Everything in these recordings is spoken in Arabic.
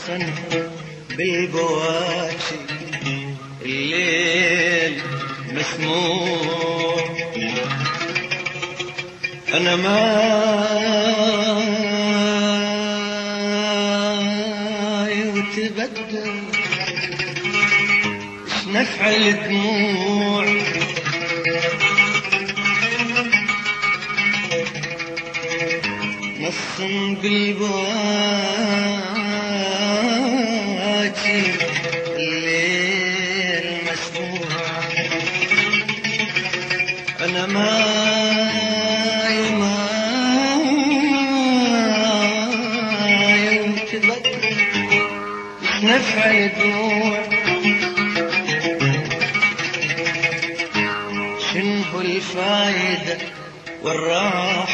نصا بالبواكي الليل مسموع أنا ماي وتبدل إيش نفع الدموع نص بالبواكي الليل مسموع أنا ماي وتبدل إيش نفع الدموع شنو الفايدة والراح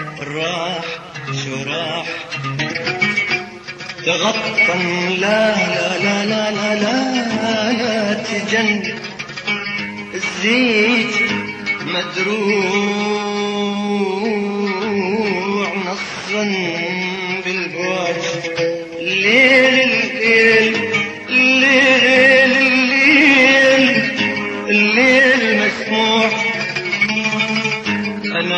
شو راح تغطى لا لا لا لا لا لا لا تجن الزيت مدروع نصا بالبواج الليل الليل الليل الليل الليل مسموع أنا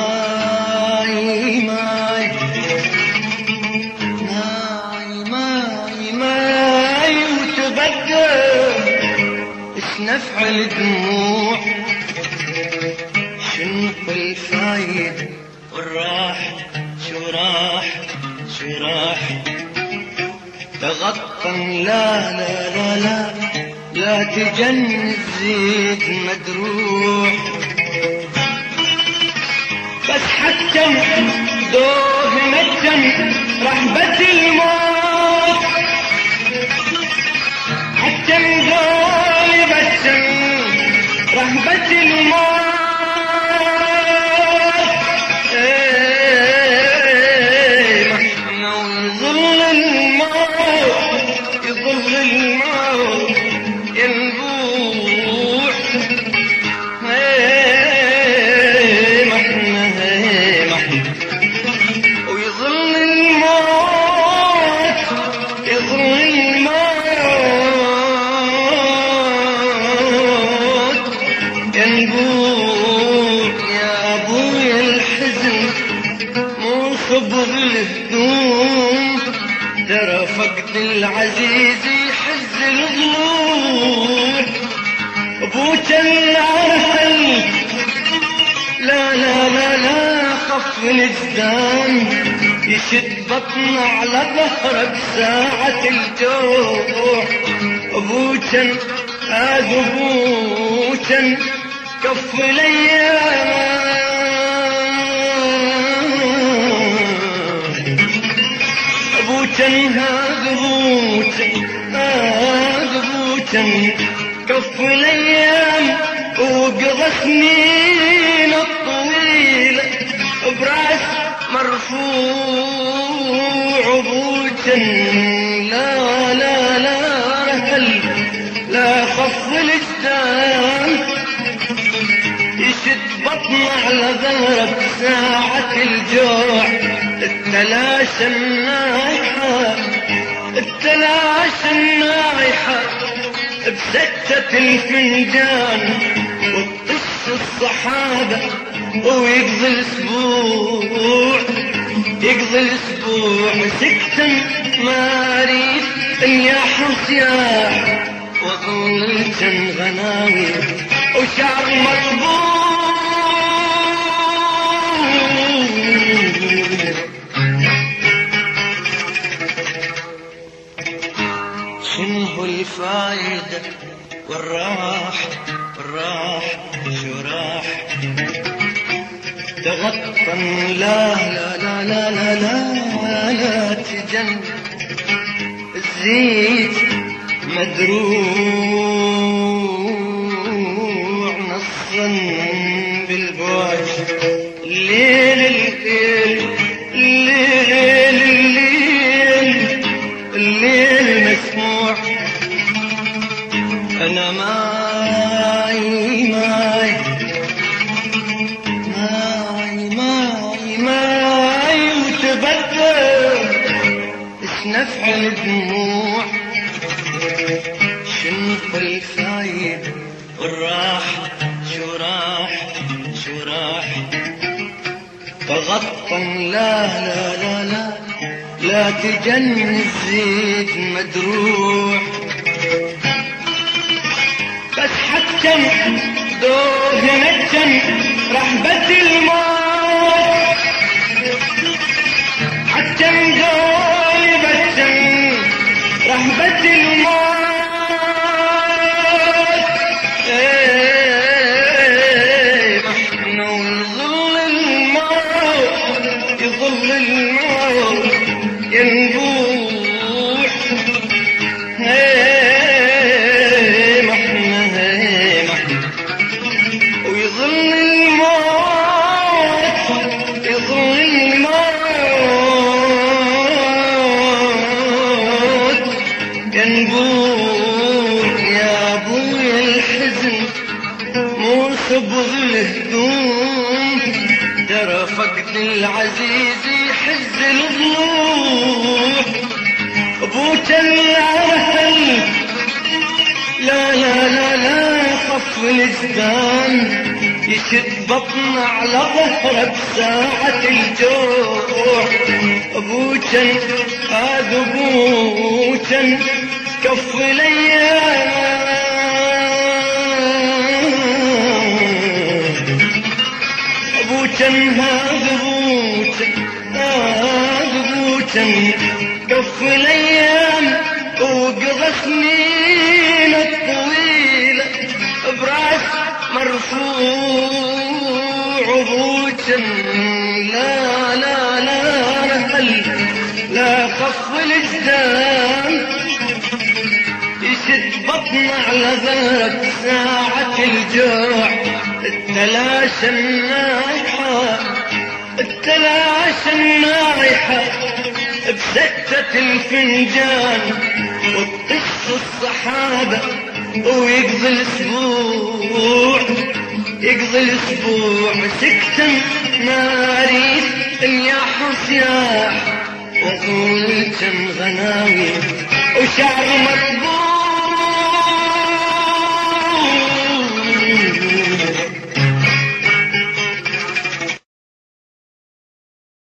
ماي وتبدل إيش نفع الدموع شنو الفايدة والراح شو راح تغطى لا لا لا لا لا تجن الزيت مدروح بس حتى دوه مجن رحبة الموت حتى دوه مجن رحبة الموت محنا ويظل الموت ينبوح ويظل الموت ينبوح يا ابويا الحزن مو صبر الهدوم ترى فقد العزيز يحز الضلوع ابوك العسل لا لا لا لا خف الجدام يشد بطنه على ظهرك ساعة الجوع ابوك هذا ابوك كف الايام ابوك هذا ابوك كف الايام وقضى سنين الطويلة براس مرفوع ابوك لا لا لا رهل لا خف الجدام يشد بطنه على ظهرك ساعة الجوع التلاشى النايحة بسكتة الفنجان وتطش الصحابة ويقضي الاسبوع سكتا ما اريد انياح وسياح وظلت غناوي وشعر مطبوع شنو الفايدة والراح شو راح تغطى لا لا لا لا لا لا لا تجن الزيت مدروع نصا بالبواج الليل الليل الليل الليل الليل مسموع أنا ماي وتبدل دفع الدموع شنف الفايد والراح شو راح تغطم لا لا لا لا لا تجن الزيت مدروح بس حتى دوه نجن رحبة الموت حتى دوه بسن رحبة الموت محنا وظل الموت يظل الموت ينبوح محنا ويظل الموت يظل الموت ينبوح يا ابويا الحزن مو صبغ الهدوم ترى فقد العزيز يحز الضلوع ابوك العسل لا لا لا لا خف الازدان يشد بطن على ظهره بساعة الجوع ابوك هذا ابوك كف الايام ابوك هذا ابوك كف الايام وقضى سنين الطويلة براس مرفوع ابوك لا لا لا لا خف الجدام يشد بطن على ذلك ساعة الجوع التلاشى النايحة بسكتة الفنجان وتطش الصحابة ويقضي الاسبوع سكتا ناري الياح صياح وقولتن غناوي وشعر